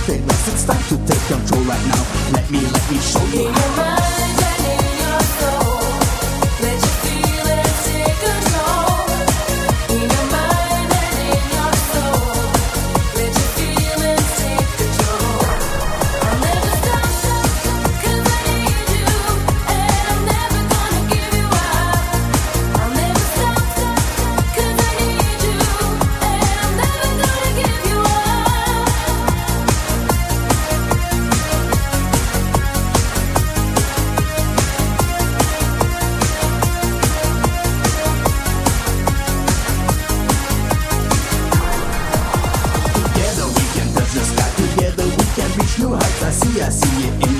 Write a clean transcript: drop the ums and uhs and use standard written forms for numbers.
take less. It's time to take control right now. Let me show you. In your mind and in your soul, let your feelings take control. In your mind and in your soul, let your feelings take control. I'll never stop, 'cause I need you, and I'm never gonna give you up. I'll never stop, 'cause I need you, and I'm never gonna give you up. Together we can touch the sky. Together we can reach new heights. I see it